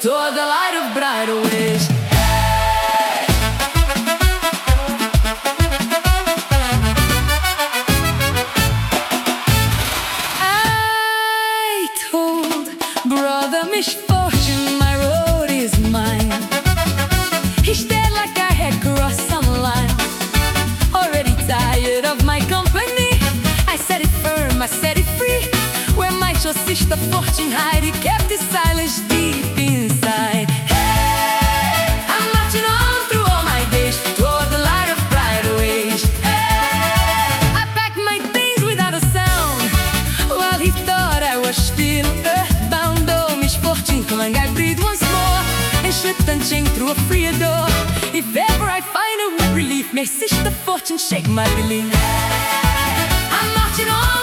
toward the light of brighter ways. I told brother misfortune my road is mine. He stared like I had crossed some line. Already tired of my company, I set it firm, I set it free. Where my sister fortune hide, he kept his silence deep inside. Hey, I'm marching on through all my days toward the light of brighter ways. Hey, I packed my things without a sound, while he thought I was still earthbound. Oh, misfortune clung, I breathed once more and slipped unchained through a freer door. If ever I find a relief, may sister fortune shake my belief. Hey, I'm marching on